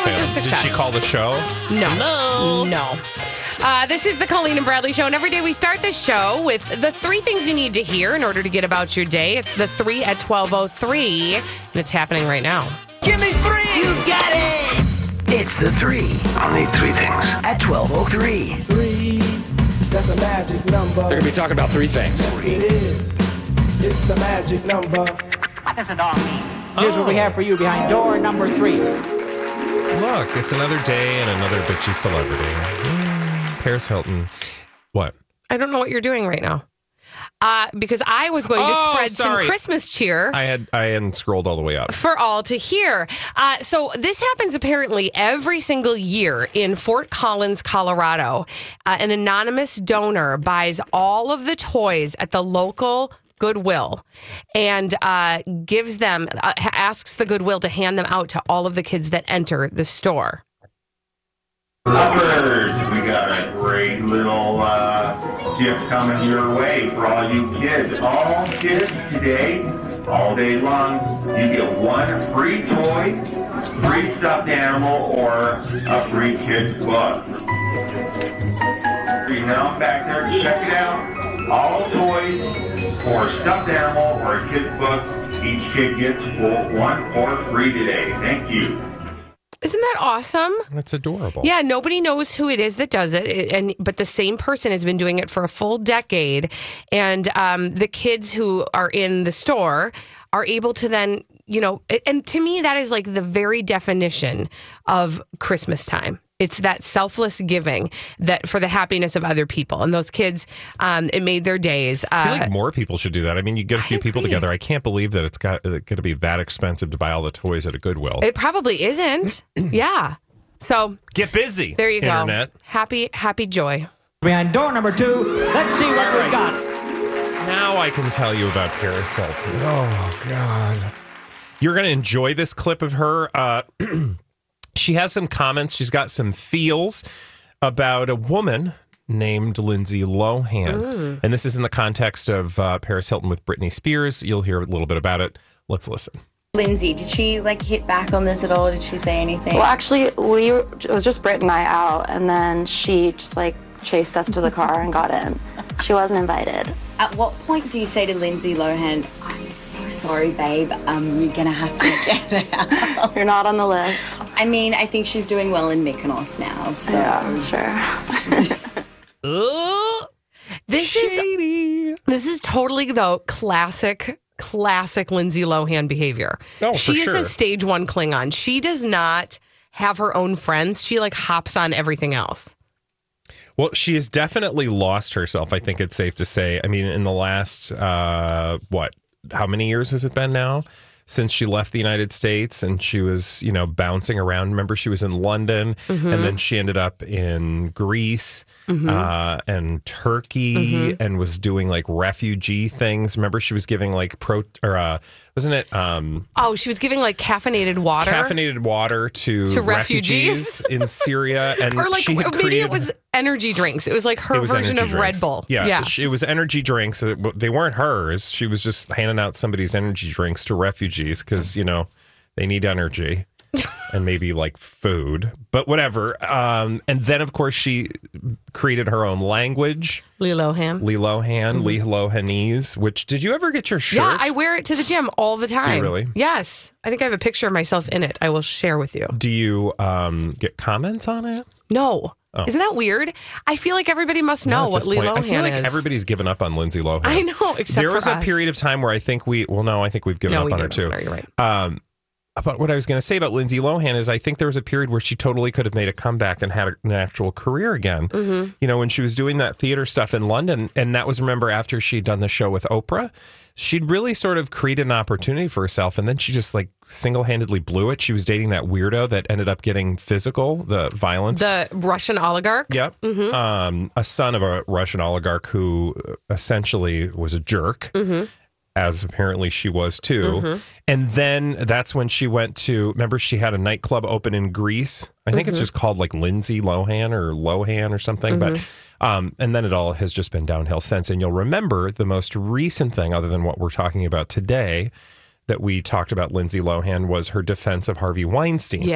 was a success. Did she call the show? No. This is the Colleen and Bradley Show, and every day we start the show with the 3 things you need to hear in order to get about your day. It's the 3 at 12:03, and it's happening right now. Give me 3! You got it! It's the 3. I'll need 3 things. At 12:03. 3, that's a magic number. They're going to be talking about 3 things. Yes, it is. It's the magic number. What does it all mean? Here's what we have for you behind door number 3. Look, it's another day and another bitchy celebrity. Paris Hilton. What? I don't know what you're doing right now. Because I was going to spread some Christmas cheer. I hadn't scrolled all the way up. For all to hear. So this happens apparently every single year in Fort Collins, Colorado. An anonymous donor buys all of the toys at the local Goodwill and gives them, asks the Goodwill to hand them out to all of the kids that enter the store. Lovers, we got a great little gift coming your way for all you kids. All kids today, all day long, you get 1 free toy, free stuffed animal, or a free kid's book. You know, back there, check it out. All toys for stuffed animal or a kid's book. Each kid gets 1 for free today. Thank you. Isn't that awesome? That's adorable. Yeah, nobody knows who it is that does it, but the same person has been doing it for a full decade. And the kids who are in the store are able to then, and to me, that is like the very definition of Christmas time. It's that selfless giving that for the happiness of other people. And those kids, it made their days. I feel like more people should do that. I mean, you get a few people together. I can't believe that it's going to be that expensive to buy all the toys at a Goodwill. It probably isn't. Yeah. So get busy. There you Internet. go. Happy joy. Behind door number 2, let's see what we've got. Now I can tell you about Paris Hilton. Oh, God. You're going to enjoy this clip of her. She has some comments. She's got some feels about a woman named Lindsay Lohan. And this is in the context of Paris Hilton with Britney Spears. You'll hear a little bit about it. Let's listen. Lindsay, did she hit back on this at all? Did she say anything? Well, actually, it was just Britt and I out, and then she just chased us to the car and got in. She wasn't invited. At what point do you say to Lindsay Lohan, I'm so sorry, babe, you're gonna have to get out? You're not on the list. I mean, I think she's doing well in Mykonos now, so. Yeah, sure. This is totally, though, classic Lindsay Lohan behavior. Oh, she is a stage 1 Klingon. She does not have her own friends. She hops on everything else. Well, she has definitely lost herself, I think it's safe to say. I mean, in the last, how many years has it been now since she left the United States and she was, bouncing around? Remember, she was in London and then she ended up in Greece and Turkey and was doing refugee things. Remember, she was giving wasn't it? She was giving caffeinated water. Caffeinated water to refugees in Syria. And or maybe it was energy drinks. It was her version of Red Bull. Yeah. It was energy drinks. They weren't hers. She was just handing out somebody's energy drinks to refugees because, they need energy. And maybe food, but whatever. And then, of course, she created her own language. Lohanese, which, did you ever get your shirt? Yeah, I wear it to the gym all the time. Do you really? Yes. I think I have a picture of myself in it. I will share with you. Do you get comments on it? No. Oh. Isn't that weird? I feel like everybody must know what Lee Lohan is. I feel like everybody's given up on Lindsay Lohan. I know, except for us. There was a period of time where I think we've given up on her too. You're right. But what I was going to say about Lindsay Lohan is I think there was a period where she totally could have made a comeback and had an actual career again. When she was doing that theater stuff in London, and that was, remember, after she'd done the show with Oprah, she'd really sort of created an opportunity for herself, and then she just single-handedly blew it. She was dating that weirdo that ended up getting physical, the violence. The Russian oligarch? Yep. A son of a Russian oligarch who essentially was a jerk. As apparently she was too. And then that's when she went to, remember, she had a nightclub open in Greece. I think it's just called Lindsay Lohan or Lohan or something. But and then it all has just been downhill since. And you'll remember the most recent thing, other than what we're talking about today, that we talked about Lindsay Lohan was her defense of Harvey Weinstein. Yeah.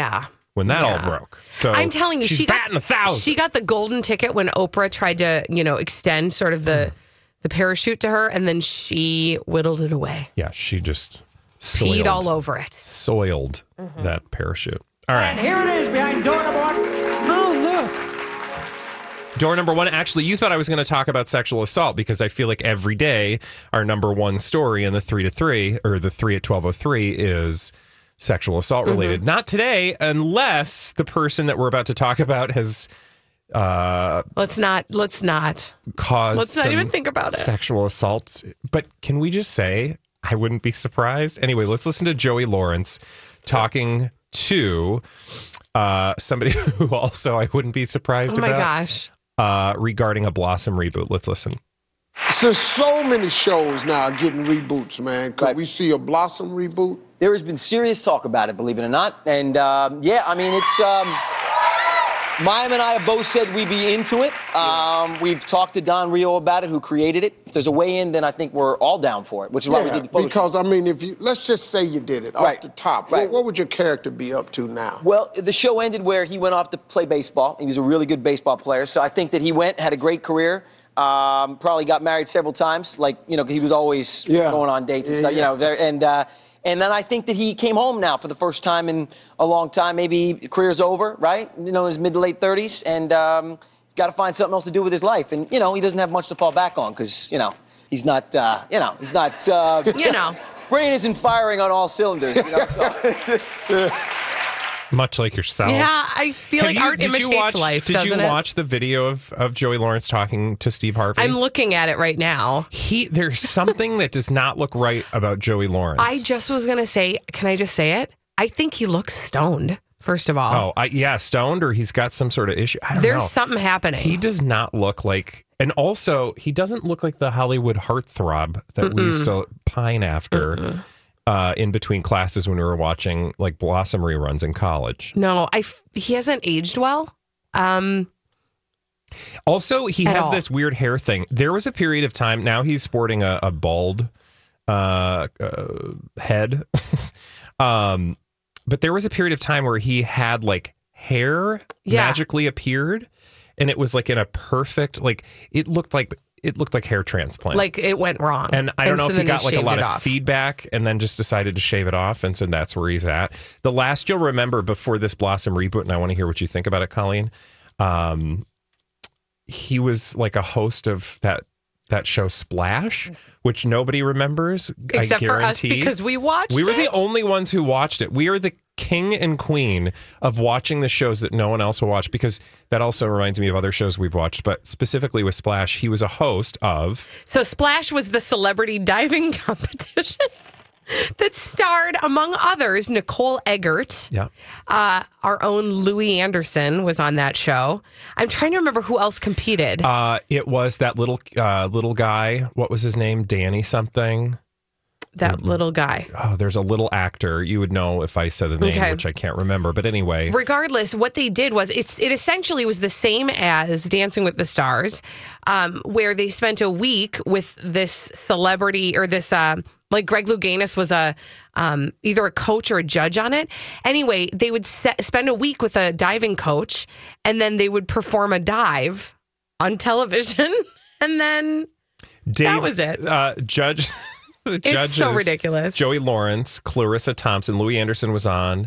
when that all broke. So I'm telling you, she's batting 1,000. She got the golden ticket when Oprah tried to, extend sort of the parachute to her, and then she whittled it away. Yeah, she just peed all over it. Soiled that parachute. All right. And here it is behind door number 1. Oh, look. Door number 1, actually, you thought I was going to talk about sexual assault because I feel like every day our number 1 story in the 3 to 3 or the 3 at 12:03 is sexual assault related. Not today, unless the person that we're about to talk about has Let's not caused Let's not even think about it. Sexual assaults. But can we just say I wouldn't be surprised? Anyway, let's listen to Joey Lawrence talking to somebody who also I wouldn't be surprised about. Oh my gosh. Regarding a Blossom reboot. Let's listen. Since so many shows now are getting reboots, man, could we see a Blossom reboot? There has been serious talk about it, believe it or not. And it's Mayim and I have both said we'd be into it. We've talked to Don Rio about it, who created it. If there's a way in, then I think we're all down for it, which is why we did the photo because, shoot. I mean, let's just say you did it off the top. Right. What would your character be up to now? Well, the show ended where he went off to play baseball. He was a really good baseball player. So I think that he had a great career. Probably got married several times. He was always going on dates and stuff, And then I think that he came home now for the first time in a long time. Maybe career's over, right? In his mid to late 30s. And he's got to find something else to do with his life. And, he doesn't have much to fall back on because, he's not, brain isn't firing on all cylinders. Much like yourself. Yeah, I feel like art imitates life, Did you watch the video of Joey Lawrence talking to Steve Harvey? I'm looking at it right now. There's something that does not look right about Joey Lawrence. I just was going to say, can I just say it? I think he looks stoned, first of all. Stoned, or he's got some sort of issue. I don't know. There's something happening. He does not look like, and also he doesn't look like the Hollywood heartthrob that we used to pine after. In between classes when we were watching like Blossom reruns in college. No, he hasn't aged well. Also, he has this weird hair thing. There was a period of time, now he's sporting a bald head. But there was a period of time where he had like hair magically appeared, and it was like in a perfect, like it looked like hair transplant. Like it went wrong. And I don't know if he got like a lot of feedback and then just decided to shave it off. And so that's where he's at. The last you'll remember before this Blossom reboot, and I want to hear what you think about it, Colleen. He was like a host of that show Splash, which nobody remembers. Except I for us, guarantee. because we watched it. We were the only ones who watched it. We are the king and queen of watching the shows that no one else will watch, because that also reminds me of other shows we've watched, but specifically with Splash, he was a host of... So Splash was the celebrity diving competition that starred, among others, Nicole Eggert. Yeah. Our own Louis Anderson was on that show. I'm trying to remember who else competed. It was that little guy. What was his name? Danny something. That little guy. Oh, there's a little actor. You would know if I said the name, which I can't remember. But anyway. Regardless, what they did was it essentially was the same as Dancing with the Stars, where they spent a week with this celebrity or this, like Greg Louganis was either a coach or a judge on it. Anyway, they would spend a week with a diving coach, and then they would perform a dive on television. And then that was it. Judge... It's so ridiculous. Joey Lawrence, Clarissa Thompson, Louis Anderson was on.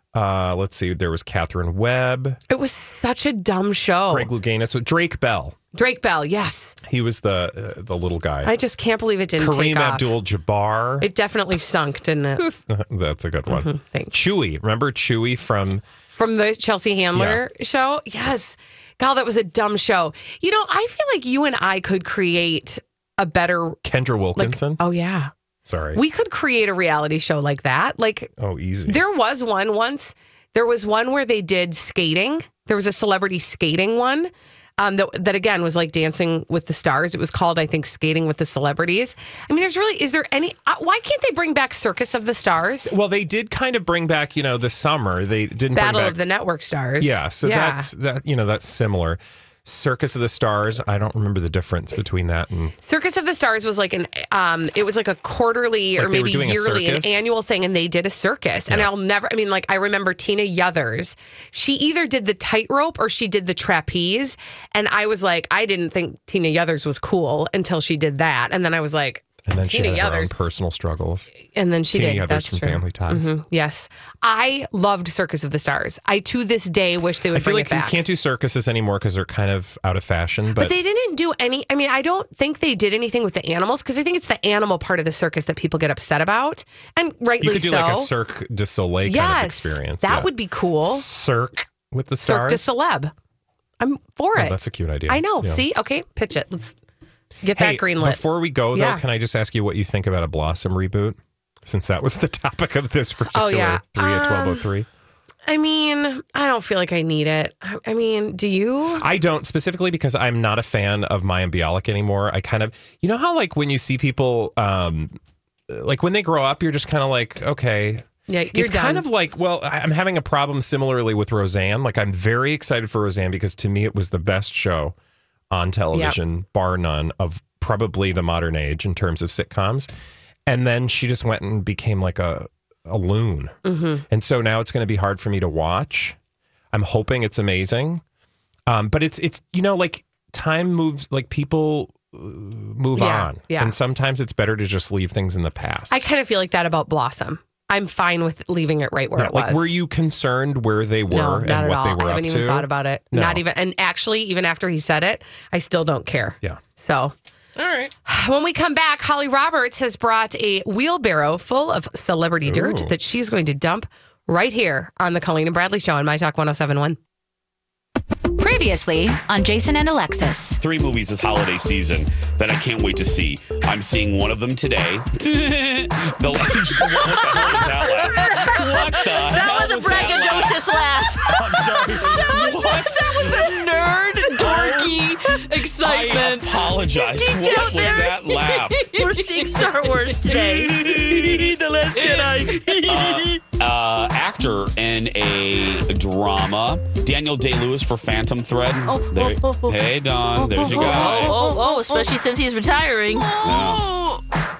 Let's see, there was Catherine Webb. It was such a dumb show. Greg Louganis, Drake Bell. Drake Bell, yes. He was the little guy. I just can't believe it didn't take off. Kareem Abdul-Jabbar. It definitely sunk, didn't it? That's a good one. Mm-hmm, thanks. Chewy. Remember Chewy from the Chelsea Handler show? Yes. God, that was a dumb show. I feel like you and I could create a better Kendra Wilkinson. Oh yeah. Sorry. We could create a reality show like that. Easy. There was one once. There was one where they did skating. There was a celebrity skating one. That again was like Dancing with the Stars. It was called, I think, Skating with the Celebrities. I mean, is there any, why can't they bring back Circus of the Stars? Well, they did kind of bring back, the summer. They didn't Battle bring back of the Network Stars. Yeah. So that's similar. Circus of the Stars. I don't remember the difference between that and Circus of the Stars was like it was like a quarterly or maybe yearly, an annual thing, and they did a circus. And I remember Tina Yothers. She either did the tightrope or she did the trapeze. And I was like, I didn't think Tina Yothers was cool until she did that. And then I was like, and then Tina she had her own Yothers. personal struggles. And then she Tina did. Yothers That's from true. Family Ties. Yes. I loved Circus of the Stars. I, to this day, wish they would I feel bring like it back. you can't do circuses anymore because they're kind of out of fashion. But they didn't do any. I mean, I don't think they did anything with the animals because I think it's the animal part of the circus that people get upset about. And rightly so. You could do like a Cirque du Soleil kind of experience. That would be cool. Cirque with the Cirque stars. du Celeb. I'm for it. That's a cute idea. I know. Yeah. See? Okay, pitch it. Let's get that greenlit. Before we go, though, can I just ask you what you think about a Blossom reboot? Since that was the topic of this particular 3 at 12:03. I mean, I don't feel like I need it. I mean, do you? I don't, specifically because I'm not a fan of Mayim Bialik anymore. I kind of, you know how like when you see people, like when they grow up, you're just kind of like, okay. Yeah, it's kind of like, well, I'm having a problem similarly with Roseanne. Like I'm very excited for Roseanne because to me it was the best show on television, bar none, of probably the modern age in terms of sitcoms. And then she just went and became like a loon. Mm-hmm. And so now it's going to be hard for me to watch. I'm hoping it's amazing. But it's you know, like time moves, like people move on. Yeah. And sometimes it's better to just leave things in the past. I kind of feel like that about Blossom. I'm fine with leaving it right where it was. Like, were you concerned where they were and what they were up to? I haven't even thought about it. No. Not even. And actually, even after he said it, I still don't care. Yeah. So. All right. When we come back, Holly Roberts has brought a wheelbarrow full of celebrity dirt that she's going to dump right here on the Colleen and Bradley Show on My Talk 107.1. Previously on Jason and Alexis. 3 movies this holiday season that I can't wait to see. I'm seeing one of them today. What the hell was that laugh? What the hell That was a braggadocious laugh. I'm sorry. That was a nerd, dorky excitement. I apologize. What was that laugh? We're seeing Star Wars today. The Last Jedi. Actor in a drama, Daniel Day-Lewis for Phantom Thread. Hey, Don, there's your guy. Especially since he's retiring. Yeah.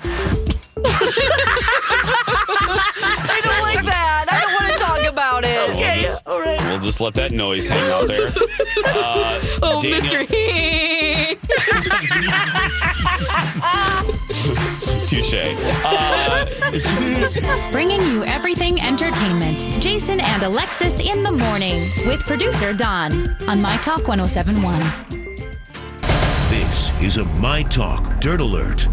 I don't like that. I don't want to talk about it. Okay, all right. We'll just let that noise hang out there. Mr. He. Touche. Bringing you everything entertainment. Jason and Alexis in the morning with producer Don on My Talk 107.1. This is a My Talk Dirt Alert.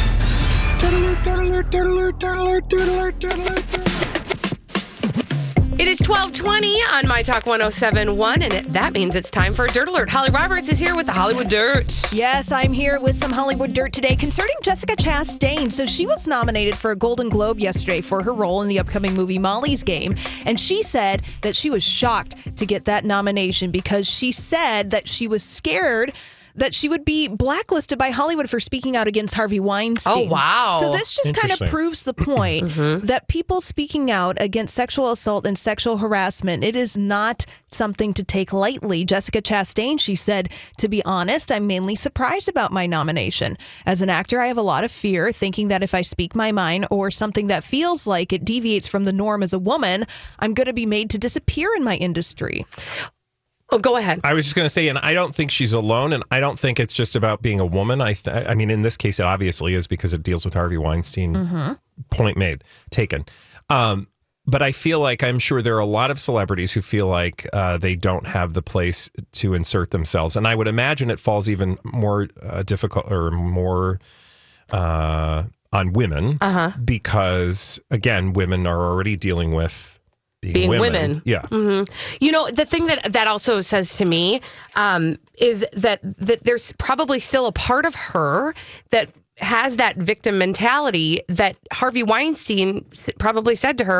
It is 12:20 on My Talk 107.1, and that means it's time for a Dirt Alert. Holly Roberts is here with the Hollywood Dirt. Yes, I'm here with some Hollywood Dirt today concerning Jessica Chastain. So she was nominated for a Golden Globe yesterday for her role in the upcoming movie Molly's Game, and she said that she was shocked to get that nomination because she said that she was scared that she would be blacklisted by Hollywood for speaking out against Harvey Weinstein. Oh, wow. So this just kind of proves the point that people speaking out against sexual assault and sexual harassment, it is not something to take lightly. Jessica Chastain, she said, to be honest, I'm mainly surprised about my nomination. As an actor, I have a lot of fear, thinking that if I speak my mind or something that feels like it deviates from the norm as a woman, I'm going to be made to disappear in my industry. Oh, go ahead. I was just going to say, and I don't think she's alone, and I don't think it's just about being a woman. I mean, in this case, it obviously is because it deals with Harvey Weinstein. Point made, taken. But I feel like I'm sure there are a lot of celebrities who feel like they don't have the place to insert themselves. And I would imagine it falls even more difficult or more on women because, again, women are already dealing with being women. Yeah. Mm-hmm. You know, the thing that also says to me is that there's probably still a part of her that has that victim mentality that Harvey Weinstein probably said to her,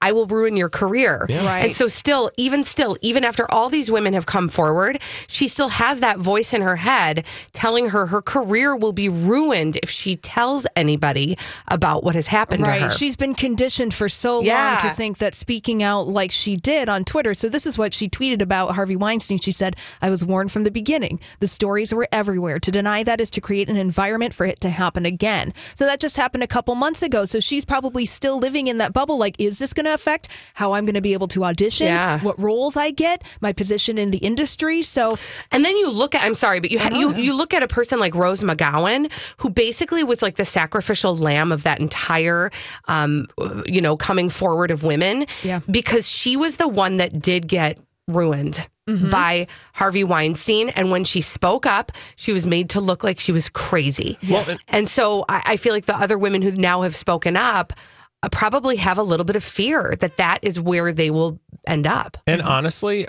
I will ruin your career. Yeah. Right. And so even after all these women have come forward, she still has that voice in her head telling her career will be ruined if she tells anybody about what has happened to her. She's been conditioned for so long to think that speaking out like she did on Twitter. So this is what she tweeted about Harvey Weinstein. She said, I was warned from the beginning. The stories were everywhere. To deny that is to create an environment for it to happen again. So that just happened a couple months ago. So she's probably still living in that bubble. Like, is this going to affect how I'm going to be able to audition? Yeah. What roles I get? My position in the industry? So, and then you look at, I'm sorry, but you look at a person like Rose McGowan, who basically was like the sacrificial lamb of that entire, coming forward of women, because she was the one that did get ruined by Harvey Weinstein. And when she spoke up, she was made to look like she was crazy. Yes. And so I feel like the other women who now have spoken up probably have a little bit of fear that is where they will end up. And honestly,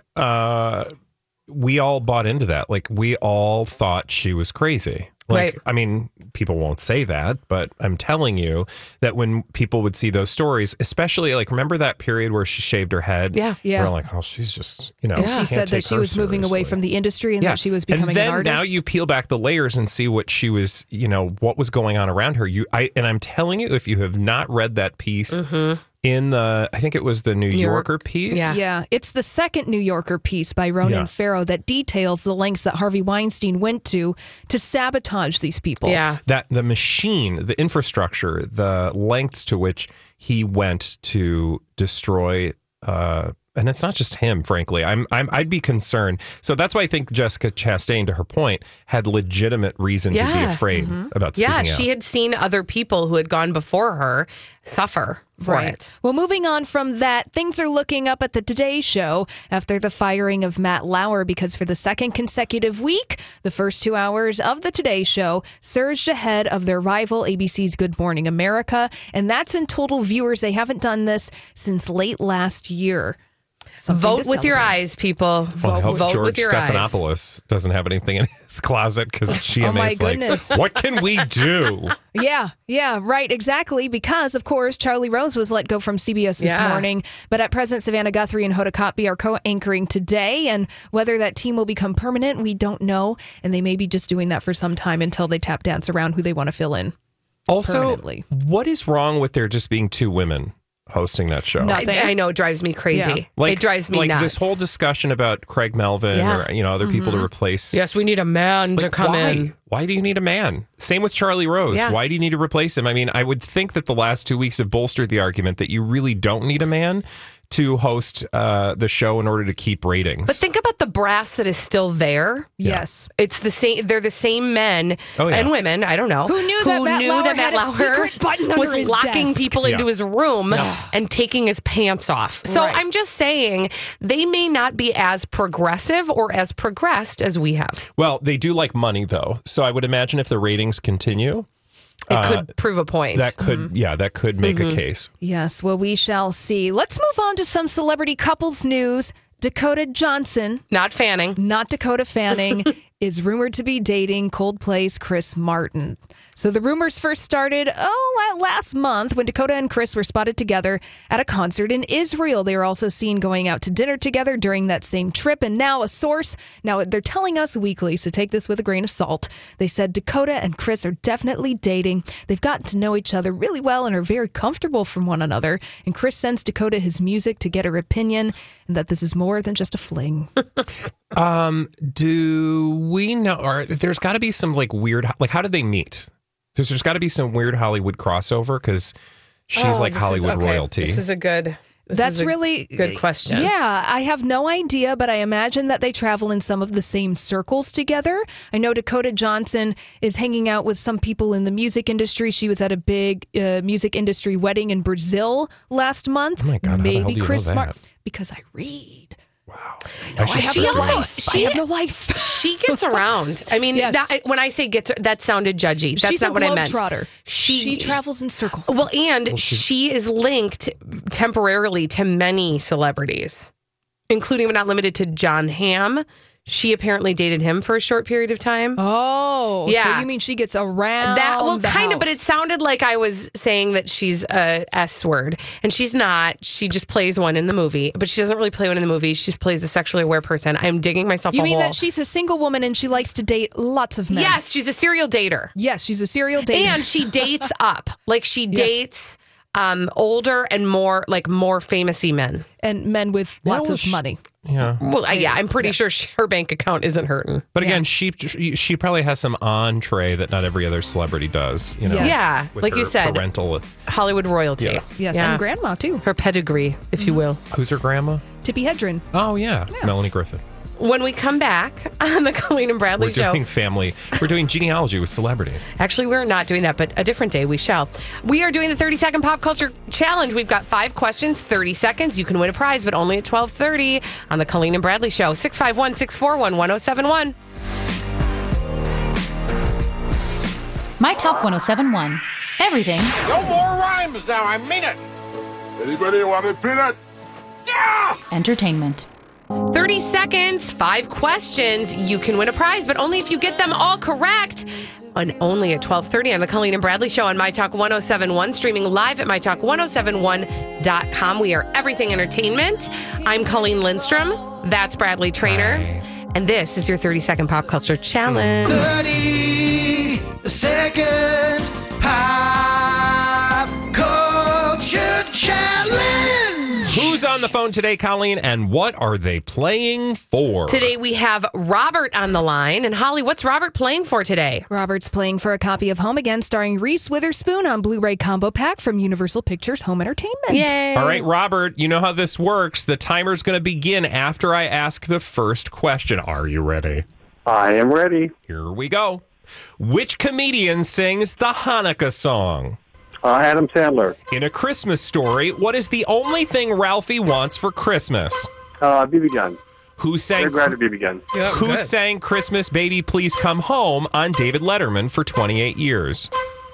we all bought into that. Like, we all thought she was crazy. Like, right. I mean, people won't say that, but I'm telling you that when people would see those stories, especially like, remember that period where she shaved her head? Yeah. We're like, oh, she's just, And she said that she was moving away from the industry and that she was becoming an artist. And then now you peel back the layers and see what she was, what was going on around her. And I'm telling you, if you have not read that piece in I think it was the New Yorker piece. Yeah. It's the second New Yorker piece by Ronan Farrow that details the lengths that Harvey Weinstein went to sabotage these people. Yeah. That the machine, the infrastructure, the lengths to which he went to destroy, and it's not just him, frankly. I'd be concerned. So that's why I think Jessica Chastain, to her point, had legitimate reason to be afraid about speaking out. Yeah, she had seen other people who had gone before her suffer for it. Well, moving on from that, things are looking up at the Today Show after the firing of Matt Lauer, because for the second consecutive week, the first 2 hours of the Today Show surged ahead of their rival ABC's Good Morning America, and that's in total viewers. They haven't done this since late last year. Vote with your eyes, people. Well, I hope Vote George with your eyes. Stephanopoulos doesn't have anything in his closet, because GMA's goodness. like, what can we do? Yeah, right, exactly. Because, of course, Charlie Rose was let go from CBS this morning. But at present, Savannah Guthrie and Hoda Kotb are co-anchoring today. And whether that team will become permanent, we don't know. And they may be just doing that for some time until they tap dance around who they want to fill in. Also, what is wrong with there just being two women hosting that show? Nothing. I know, it drives me crazy. It drives me nuts. This whole discussion about Craig Melvin or other people to replace. Yes, we need a man to come in. Why do you need a man? Same with Charlie Rose. Yeah. Why do you need to replace him? I mean, I would think that the last 2 weeks have bolstered the argument that you really don't need a man to host the show in order to keep ratings. But think about the brass that is still there. Yes. It's the same. They're the same men and women. I don't know. Who knew that Matt Lauer had a secret button under was his locking desk. people into his room and taking his pants off. So I'm just saying they may not be as progressive or as progressed as we have. Well, they do like money, though. So I would imagine if the ratings continue, it could prove a point. That could, that could make a case. Yes, well, we shall see. Let's move on to some celebrity couples news. Dakota Johnson, not Dakota Fanning, is rumored to be dating Coldplay's Chris Martin. So the rumors first started last month when Dakota and Chris were spotted together at a concert in Israel. They were also seen going out to dinner together during that same trip. And now they're telling us weekly, so take this with a grain of salt. They said Dakota and Chris are definitely dating. They've gotten to know each other really well and are very comfortable from one another. And Chris sends Dakota his music to get her opinion, and that this is more than just a fling. Do we know, or there's got to be some weird, how did they meet? There's got to be some weird Hollywood crossover, because she's Hollywood royalty. This is a good... That's really good question. Yeah, I have no idea, but I imagine that they travel in some of the same circles together. I know Dakota Johnson is hanging out with some people in the music industry. She was at a big music industry wedding in Brazil last month. Oh my God, maybe how the hell do you Chris know that? Martin, because I read. Wow. I have no life. She gets around. I mean, when I say gets, that sounded judgy. That's She's not what I meant. She's a globetrotter. She travels in circles. Well, and she is linked temporarily to many celebrities, including but not limited to John Hamm, She apparently dated him for a short period of time. Oh, yeah. So you mean she gets around that? Well, the kind of, house. but it sounded like I was saying that she's a S word, and she's not. She just plays one in the movie, but she doesn't really play one in the movie. She just plays a sexually aware person. I'm digging myself You a mean hole. that she's a single woman and she likes to date lots of men? Yes, she's a serial dater. Yes, she's a serial dater. And she dates up. Like she dates older and more famous-y men. And men with lots of money. Yeah. Well, I'm pretty sure her bank account isn't hurting. But again, she probably has some entree that not every other celebrity does. You know, Yeah, with like her you said, parental. Hollywood royalty. Yeah. Yes, and grandma too. Her pedigree, if you will. Who's her grandma? Tippi Hedren. Oh yeah, Melanie Griffith. When we come back on the Colleen and Bradley We're show. doing family. We're doing genealogy with celebrities. Actually, we're not doing that, but a different day we shall. We are doing the 30-second pop culture challenge. We've got 5 questions, 30 seconds. You can win a prize, but only at 12:30 on the Colleen and Bradley show. 651-641-1071. My Talk 1071. Everything No more rhymes now, I mean it. Anybody want a peanut? Yeah! entertainment. 30 seconds, 5 questions. You can win a prize, but only if you get them all correct. And only at 12:30 on the Colleen and Bradley show on My Talk 1071, streaming live at MyTalk1071.com. We are everything entertainment. I'm Colleen Lindstrom. That's Bradley Trainer. And this is your 30-second pop culture challenge. 30-second pop culture challenge. Who's on the phone today, Colleen, and what are they playing for? Today we have Robert on the line. And Holly, what's Robert playing for today? Robert's playing for a copy of Home Again starring Reese Witherspoon on Blu-ray combo pack from Universal Pictures Home Entertainment. Yay! All right, Robert, you know how this works. The timer's going to begin after I ask the first question. Are you ready? I am ready. Here we go. Which comedian sings the Hanukkah song? Adam Sandler. In A Christmas Story, what is the only thing Ralphie wants for Christmas? BB gun. Who sang? Grab a BB gun. Who sang "Christmas Baby Please Come Home" on David Letterman for 28 years?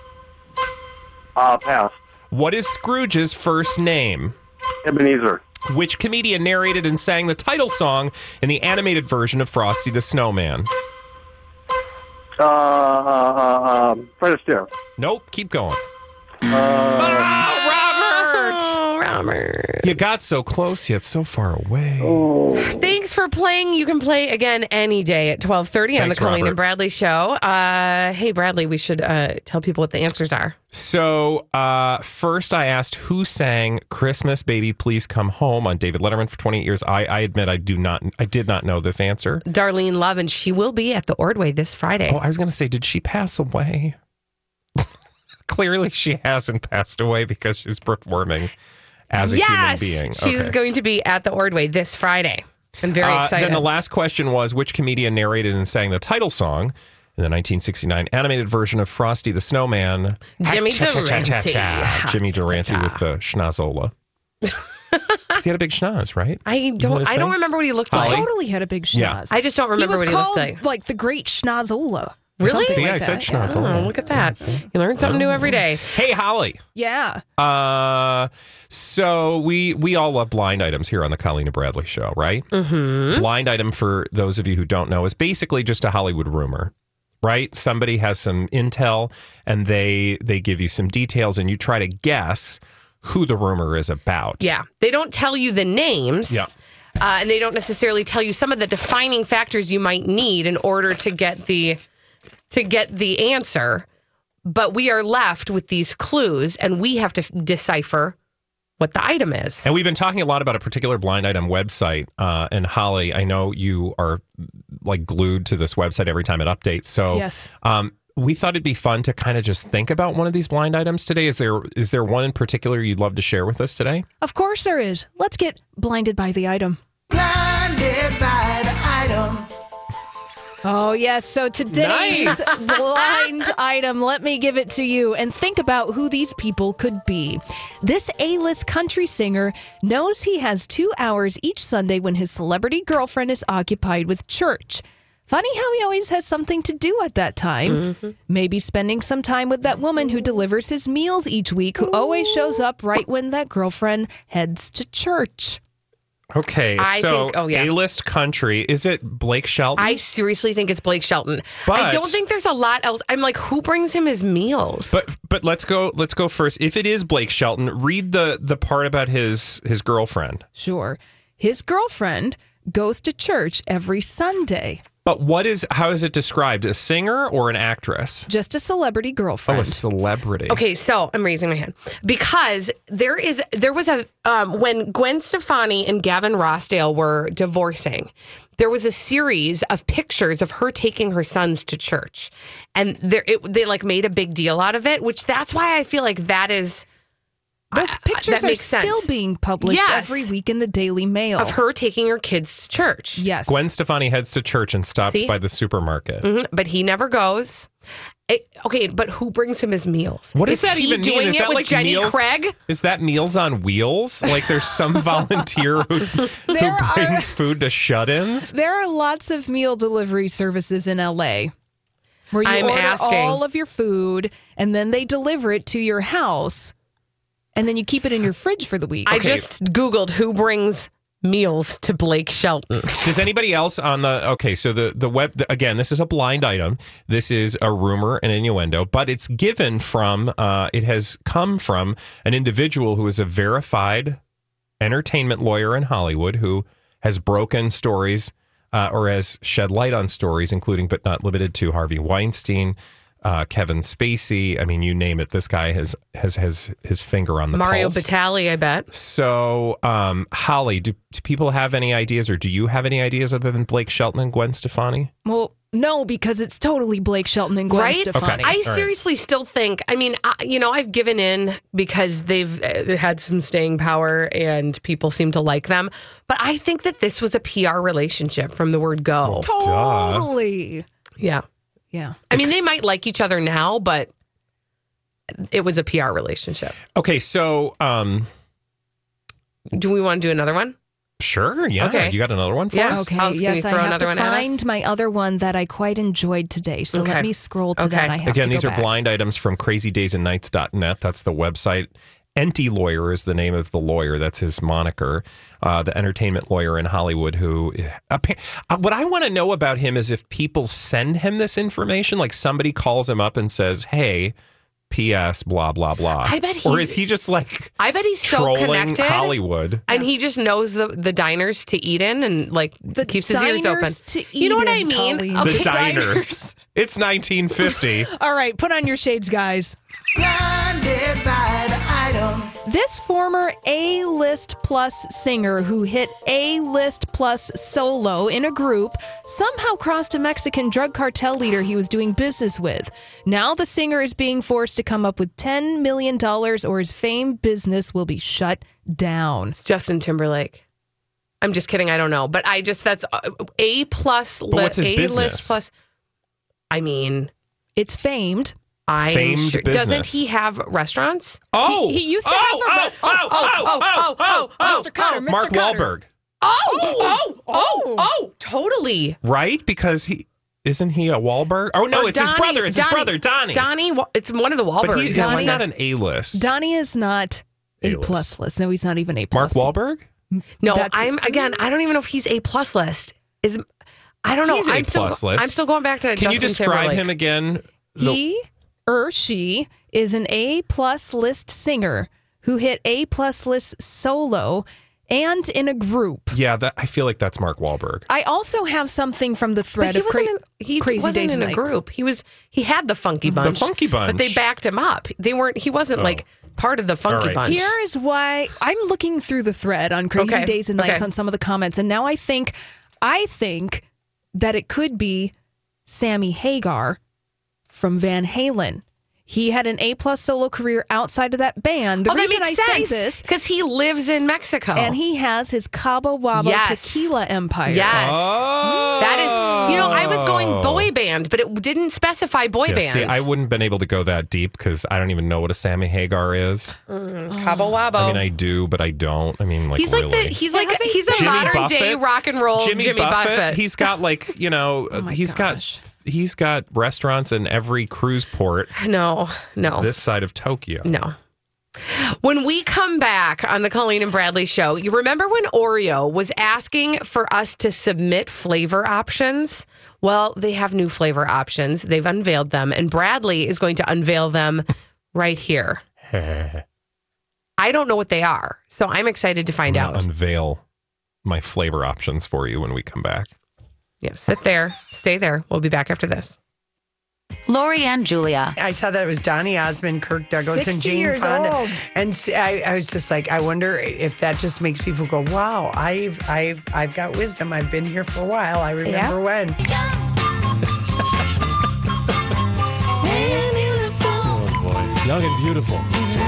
Pass. What is Scrooge's first name? Ebenezer. Which comedian narrated and sang the title song in the animated version of Frosty the Snowman? Fred Astaire. Nope. Keep going. Robert. You got so close, yet so far away. Thanks for playing. You can play again any day at 12:30 on the Thanks, Colleen Robert. and Bradley show. Hey, Bradley, we should tell people what the answers are. So, first I asked who sang "Christmas Baby Please Come Home" on David Letterman for 28 years. I admit I did not know this answer. Darlene Love, and she will be at the Ordway this Friday. Oh, I was going to say, did she pass away? Clearly, she hasn't passed away because she's performing as a human being. She's Okay. going to be at the Ordway this Friday. I'm very excited. Then the last question was, which comedian narrated and sang the title song in the 1969 animated version of Frosty the Snowman? Jimmy Durante. Jimmy Durante with the schnozola. He had a big schnoz, right? I don't remember what he looked like. Totally had a big schnoz. Yeah. I just don't remember what he looked was called like. like the Great Schnozola. Really? Something See, like I said that. schnozola. Oh, look at that. You learn something new every day. Hey, Holly. Yeah. So we all love blind items here on the Colleen and Bradley show, right? Mm-hmm. Blind item, for those of you who don't know, is basically just a Hollywood rumor, right? Somebody has some intel and they give you some details and you try to guess who the rumor is about. Yeah. They don't tell you the names. Yeah. And they don't necessarily tell you some of the defining factors you might need in order to get the answer. But we are left with these clues, and we have to decipher what the item is. And we've been talking a lot about a particular blind item website. And Holly, I know you are like glued to this website every time it updates. So Yes. We thought it'd be fun to kind of just think about one of these blind items today. Is there one in particular you'd love to share with us today? Of course there is. Let's get blinded by the item. Blinded by the item. Oh, yes. So today's Nice. blind item, let me give it to you and think about who these people could be. This A-list country singer knows he has 2 hours each Sunday when his celebrity girlfriend is occupied with church. Funny how he always has something to do at that time. Mm-hmm. Maybe spending some time with that woman who delivers his meals each week, who always shows up right when that girlfriend heads to church. Okay, I so think- oh, yeah. A-list country. Is it Blake Shelton? I seriously think it's Blake Shelton. But- I don't think there's a lot else. I'm like, who brings him his meals? But let's go first. If it is Blake Shelton, read the part about his girlfriend. Sure. His girlfriend goes to church every Sunday. But how is it described? A singer or an actress? Just a celebrity girlfriend. Oh, a celebrity. Okay, so I'm raising my hand because there was a when Gwen Stefani and Gavin Rossdale were divorcing, there was a series of pictures of her taking her sons to church, and they like made a big deal out of it. Which that's why I feel like that is. Those pictures that are makes still sense. being published Yes. every week in the Daily Mail. Of her taking her kids to church. Yes. Gwen Stefani heads to church and stops See? by the supermarket. Mhm, but he never goes. Okay, but who brings him his meals? What does Is that he even mean? doing Is it that with like Jenny Meals? Craig? Is that Meals on Wheels? Like there's some volunteer who brings food to shut-ins? There are lots of meal delivery services in LA where you I'm order asking. all of your food and then they deliver it to your house and then you keep it in your fridge for the week. I just Googled who brings meals to Blake Shelton. Does anybody else on so the web, again, this is a blind item. This is a rumor, an innuendo, but it's given from, it has come from an individual who is a verified entertainment lawyer in Hollywood who has broken stories or has shed light on stories, including but not limited to Harvey Weinstein, Kevin Spacey. I mean, you name it. This guy has his finger on the Mario pulse. Batali, I bet. So, Holly, do people have any ideas, or do you have any ideas other than Blake Shelton and Gwen Stefani? Well, no, because it's totally Blake Shelton and Gwen Right? Stefani. I seriously still think, I mean, I've given in because they've had some staying power and people seem to like them. But I think that this was a PR relationship from the word go. Totally. Yeah. Yeah. I mean, they might like each other now, but it was a PR relationship. Okay, so do we want to do another one? Sure, yeah. Okay. You got another one for us? Okay, Can you yes, throw I have another to one at us? find my other one that I quite enjoyed today. So Okay. let me scroll to that. I have Again, to these go are back. blind items from crazydaysandnights.net. That's the website. Enty Lawyer is the name of the lawyer. That's his moniker. The entertainment lawyer in Hollywood who... what I want to know about him is if people send him this information, like somebody calls him up and says, hey, P.S., blah, blah, blah. I bet Or he's- is he just like I bet he's so trolling connected. Hollywood? And he just knows the diners to eat in and like keeps his ears open. diners to You know eat what I in, mean? Colleen. The diners. It's 1950. All right, put on your shades, guys. Blinded by the item. This former A-list plus singer who hit A-list plus solo in a group somehow crossed a Mexican drug cartel leader he was doing business with. Now the singer is being forced to come up with $10 million or his fame business will be shut down. Justin Timberlake. I'm just kidding. I don't know. But that's A plus. But what's his A-list business? plus. I mean, it's famed. Famed sure. business. Doesn't he have restaurants? Oh! He used to have a... Mr. Cutter, Mr. Mark Cutter. Wahlberg. Totally. Right? Because isn't he a Wahlberg? Oh, no, Or it's his Donnie- brother. It's his brother, Donnie. It's one of the Wahlbergs. But he's not an A-list. Donnie is not A-plus list. No, he's not even A-plus. Mark Wahlberg? No, That's- I don't even know if he's A plus list. I don't know. He's I'm A-plus still, list. I'm still going back to Can Justin you describe Timberlake. him again? He or she is an A-plus list singer who hit A-plus list solo and in a group. Yeah, I feel like that's Mark Wahlberg. I also have something from the But thread he of wasn't he Crazy wasn't Days in and a Nights. group. He had the Funky Bunch. The Funky Bunch. But they backed him up. He wasn't like part of the Funky All right. Bunch. Here is why I'm looking through the thread on Crazy Okay, Days and Nights okay. on some of the comments, and now I think that it could be Sammy Hagar from Van Halen. He had an A-plus solo career outside of that band. The that reason makes I sense say this because he lives in Mexico and he has his Cabo Wabo Yes. tequila empire. Yes, Oh. that is. I was going boy band, but it didn't specify boy Yeah, band. see, I wouldn't been able to go that deep because I don't even know what a Sammy Hagar is. Cabo Wabo. I mean, I do, but I don't. I mean, like he's really. like he's a Jimmy modern day Buffett? rock and roll Jimmy Buffett. He's got like he's got restaurants in every cruise port No. this side of Tokyo. No. When we come back on the Colleen and Bradley show, you remember when Oreo was asking for us to submit flavor options? Well, they have new flavor options. They've unveiled them, and Bradley is going to unveil them right here. I don't know what they are, so I'm excited to find out. Unveil my flavor options for you when we come back. Yeah, sit there. Stay there. We'll be back after this. Lori and Julia. I saw that it was Donny Osmond, Kirk Douglas, 60 and Jane years Fonda. old. And I was just like, I wonder if that just makes people go, "Wow, I've got wisdom. I've been here for a while. I remember when." Oh boy, young and beautiful.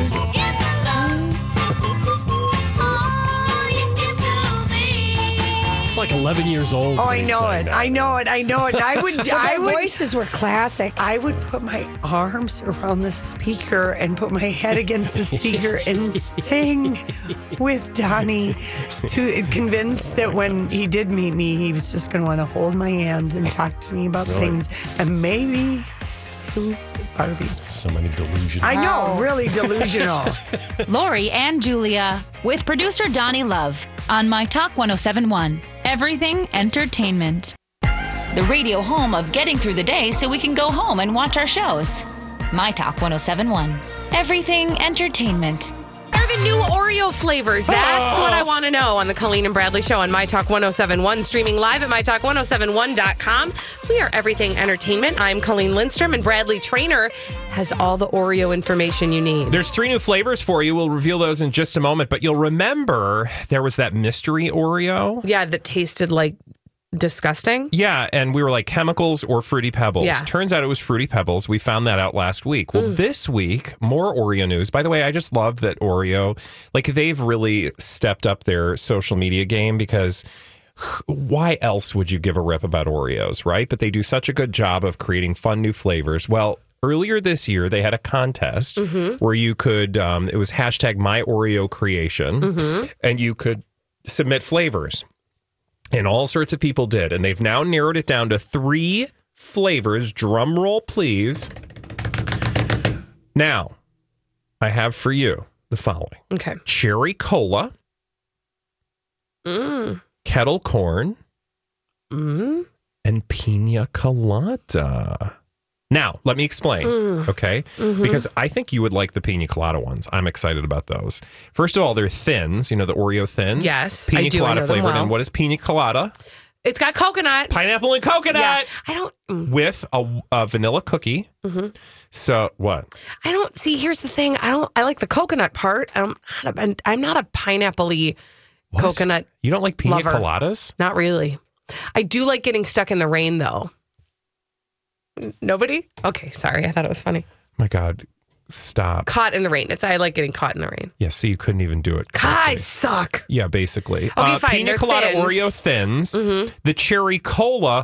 It's like 11 years old. Oh, I know it. I know it. I know it. I would. Voices were classic. I would put my arms around the speaker and put my head against the speaker and sing with Donnie, to convinced that when he did meet me, he was just going to want to hold my hands and talk to me about things and maybe do Barbies. So many delusions. I know, really delusional. Lori and Julia with producer Donnie Love on My Talk 1071. Everything Entertainment. The radio home of getting through the day so we can go home and watch our shows. My Talk 1071. Everything Entertainment. What are the new Oreo flavors? That's what I want to know on the Colleen and Bradley show on My Talk 1071, streaming live at MyTalk1071.com. We are Everything Entertainment. I'm Colleen Lindstrom, and Bradley Trainer has all the Oreo information you need. There's 3 new flavors for you. We'll reveal those in just a moment, but you'll remember there was that mystery Oreo. Yeah, that tasted like disgusting. Yeah, and we were like chemicals or Fruity Pebbles. Yeah. Turns out it was Fruity Pebbles. We found that out last week. Well, this week, more Oreo news. By the way, I just love that Oreo, like they've really stepped up their social media game, because why else would you give a rip about Oreos, right? But they do such a good job of creating fun new flavors. Well, earlier this year, they had a contest where you could, it was hashtag MyOreoCreation, and you could submit flavors. And all sorts of people did. And they've now narrowed it down to 3 flavors. Drum roll, please. Now, I have for you the following. Okay. Cherry Cola. Kettle Corn. And Pina Colada. Now, let me explain, okay? Because I think you would like the Pina Colada ones. I'm excited about those. First of all, they're thins, you know, the Oreo thins. Yes, Pina I do Colada know them flavored. well. And what is Pina Colada? It's got coconut. Pineapple and coconut. Yeah, I don't. With a vanilla cookie. So, what? I don't see. Here's the thing. I like the coconut part. I'm not a pineapple-y coconut. You don't like Pina lover. Coladas? Not really. I do like getting stuck in the rain, though. Nobody? Okay, sorry. I thought it was funny. My God, stop. Caught in the rain. I like getting caught in the rain. Yeah, see, you couldn't even do it. I suck. Yeah, basically. Okay, fine. Pina They're Colada thins. Oreo thins. The Cherry Cola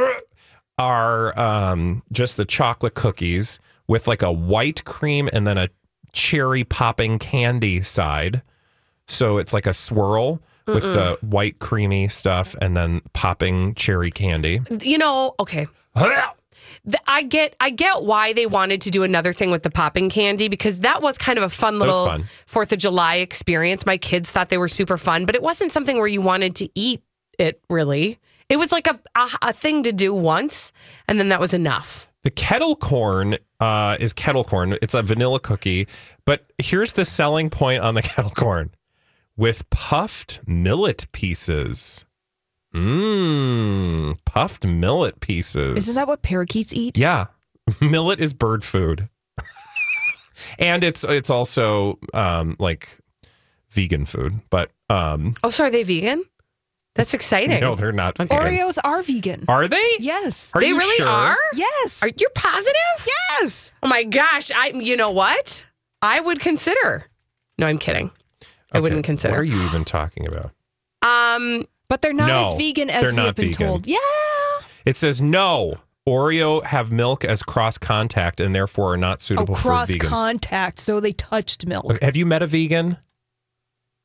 are just the chocolate cookies with like a white cream and then a cherry popping candy side. So it's like a swirl with the white creamy stuff and then popping cherry candy. You know, okay. I get why they wanted to do another thing with the popping candy, because that was kind of a fun little 4th of July experience. My kids thought they were super fun, but it wasn't something where you wanted to eat it, really. It was like a thing to do once, and then that was enough. The kettle corn is kettle corn. It's a vanilla cookie, but here's the selling point on the kettle corn. With puffed millet pieces. Puffed millet pieces. Isn't that what parakeets eat? Yeah. Millet is bird food. And it's also like vegan food. But oh, so are they vegan? That's exciting. No, they're not vegan. Oreos are vegan. Are they? Yes. Are they you really sure? are? Yes. Are you positive? Yes. Oh my gosh. You know what? I would consider. No, I'm kidding. I wouldn't consider. What are you even talking about? But they're not No, as vegan as they're we not have been vegan. told. Yeah. It says no. Oreo have milk as cross contact and therefore are not suitable for cross vegans. contact. So they touched milk. Have you met a vegan?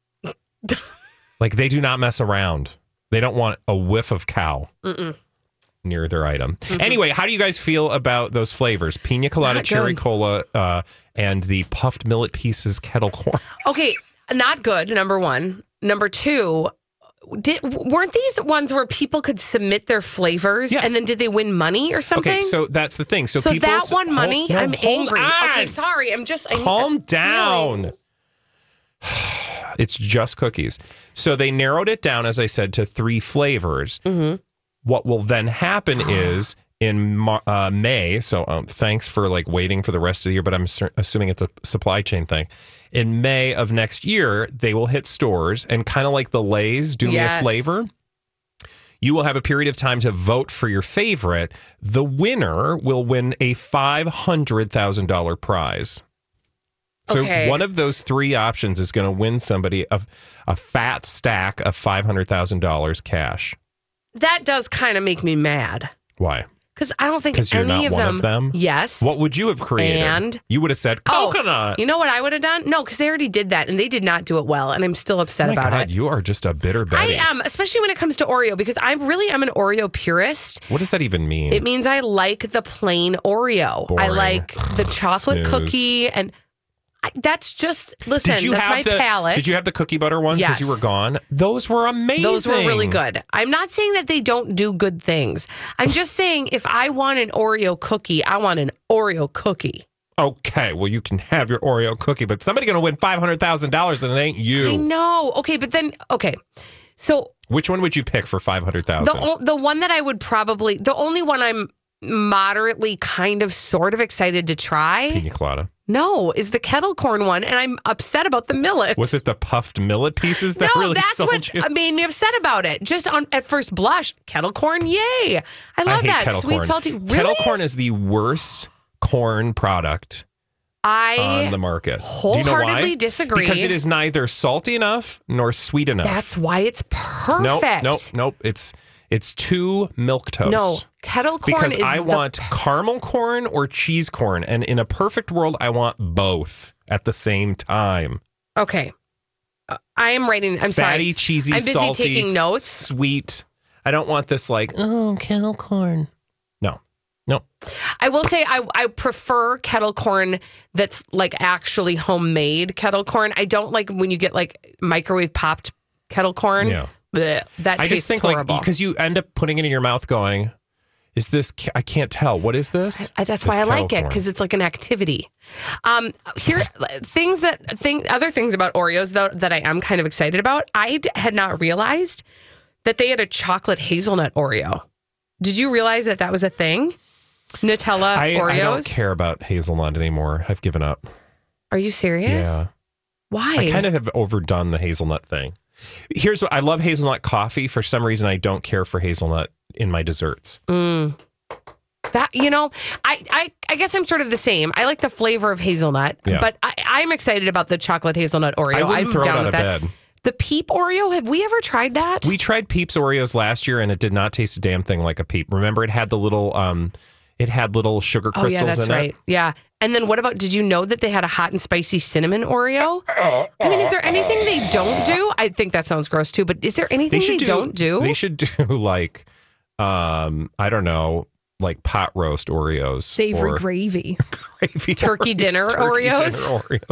Like they do not mess around. They don't want a whiff of cow. near their item. Anyway, how do you guys feel about those flavors? Pina colada, Not cherry good. cola, and the puffed millet pieces kettle corn. Okay, not good, number one. Number two, weren't these ones where people could submit their flavors and then did they win money or something? Okay, so that's the thing. So, So people that won money? I'm angry. on. Okay, sorry. Calm down. It's just cookies. So they narrowed it down, as I said, to 3 flavors. What will then happen is in May, so thanks for like waiting for the rest of the year, but I'm assuming it's a supply chain thing. In May of next year, they will hit stores and kind of like the Lay's, do me a flavor. You will have a period of time to vote for your favorite. The winner will win a $500,000 prize. So one of those 3 options is going to win somebody a fat stack of $500,000 cash. That does kind of make me mad. Why? Because I don't think Because you're any not one of them? Yes. What would you have created? And? You would have said coconut. You know what I would have done? No, because they already did that and they did not do it well. And I'm still upset about God, it. you are just a bitter Betty. I am, especially when it comes to Oreo, because I'm an Oreo purist. What does that even mean? It means I like the plain Oreo. Boring. I like the chocolate Snooze. cookie and that's just, listen, Did you that's have my the, palate. Did you have the cookie butter ones because Yes. you were gone? Those were amazing. Those were really good. I'm not saying that they don't do good things. I'm just saying if I want an Oreo cookie, I want an Oreo cookie. Okay, well, you can have your Oreo cookie, but somebody's going to win $500,000 and it ain't you. I know. Okay, but then, so Which one would you pick for $500,000? the one that I would probably, the only one I'm moderately kind of sort of excited to try. Pina colada. No, is the kettle corn one, and I'm upset about the millet. Was it the puffed millet pieces that No, really that's sold what you? made me upset about it. Just at first blush, kettle corn, yay! I love hate that kettle sweet, corn. salty. Really? Kettle corn is the worst corn product on the market. wholeheartedly Do you know why? disagree. Because it is neither salty enough nor sweet enough. That's why it's perfect. Nope. It's too milquetoast. No, kettle corn because is I want caramel corn or cheese corn, and in a perfect world, I want both at the same time. Okay, I am writing. I'm sorry, fatty, cheesy, I'm busy salty, taking notes. Sweet. I don't want this like kettle corn. No. I will say I prefer kettle corn that's like actually homemade kettle corn. I don't like when you get like microwave popped kettle corn. Yeah. Blech, that I tastes just think horrible. like because you end up putting it in your mouth going, is this, I can't tell. What is this? That's why I like it, because it's like an activity. Here, other things about Oreos though that I am kind of excited about. I had not realized that they had a chocolate hazelnut Oreo. Did you realize that was a thing? Nutella Oreos? I don't care about hazelnut anymore. I've given up. Are you serious? Yeah. Why? I kind of have overdone the hazelnut thing. Here's what I love: hazelnut coffee. For some reason, I don't care for hazelnut in my desserts. That, I guess I'm sort of the same. I like the flavor of hazelnut, but I'm excited about the chocolate hazelnut Oreo. I wouldn't I'm throw it down out with of that. bed. The Peep Oreo, have we ever tried that? We tried Peeps Oreos last year, and it did not taste a damn thing like a Peep. Remember, it had the little, sugar crystals yeah, that's in right. it. Yeah. And then what about, did you know that they had a hot and spicy cinnamon Oreo? I mean, is there anything they don't do? I think that sounds gross too, but is there anything they don't do? They should do like, I don't know, like pot roast Oreos. Savory or gravy. Turkey dinner Oreos?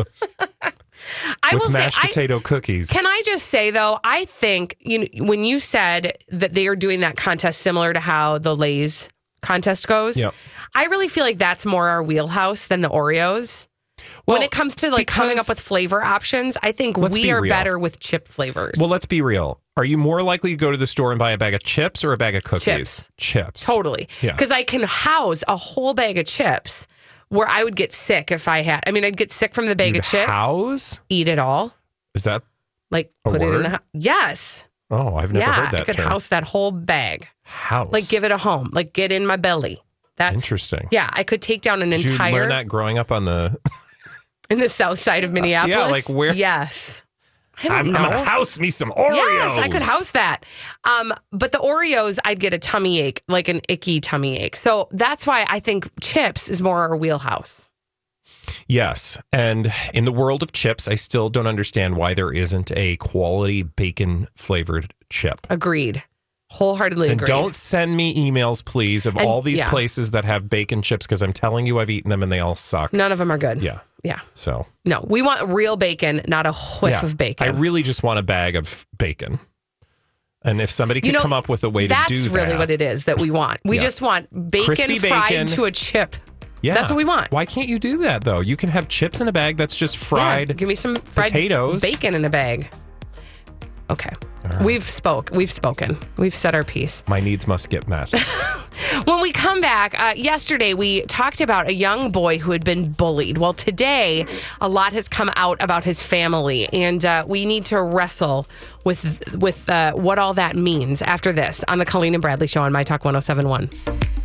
I with will say, mashed potato cookies. Can I just say though, I think when you said that they are doing that contest similar to how the Lay's contest goes, Yep. I really feel like that's more our wheelhouse than the Oreos. When it comes to like coming up with flavor options, I think Let's we be are real. better with chip flavors. Well, let's be real. Are you more likely to go to the store and buy a bag of chips or a bag of cookies? Chips. Totally. Yeah. Because I can house a whole bag of chips where I would get sick if I had. I mean, I'd get sick from the bag of chips. House? Eat it all. Is that like a put it in word? the house? Yes. Oh, I've never heard that I could term. house that whole bag. House. Like give it a home. Like get in my belly. That's interesting. Yeah, I could take down an Did entire. you learn that growing up on the in the south side of Minneapolis? Yeah, like where? Yes. I'm gonna house me some Oreos. Yes, I could house that. But the Oreos, I'd get a tummy ache, like an icky tummy ache. So that's why I think chips is more our wheelhouse. Yes. And in the world of chips, I still don't understand why there isn't a quality bacon flavored chip. Agreed. Wholeheartedly And agree. don't send me emails, please, of all these places that have bacon chips because I'm telling you I've eaten them and they all suck. None of them are good. Yeah. Yeah. So. No, we want real bacon, not a whiff of bacon. I really just want a bag of bacon. And if somebody could come up with a way to do that. That's really what it is that we want. We just want bacon Crispy fried bacon. to a chip. Yeah. That's what we want. Why can't you do that, though? You can have chips in a bag that's just fried. Yeah, give me some fried potatoes. bacon in a bag. Okay. Right. We've spoken. We've said our piece. My needs must get met. When we come back, yesterday we talked about a young boy who had been bullied. Well, today a lot has come out about his family, and we need to wrestle with what all that means after this on the Colleen and Bradley Show on My Talk 107.1.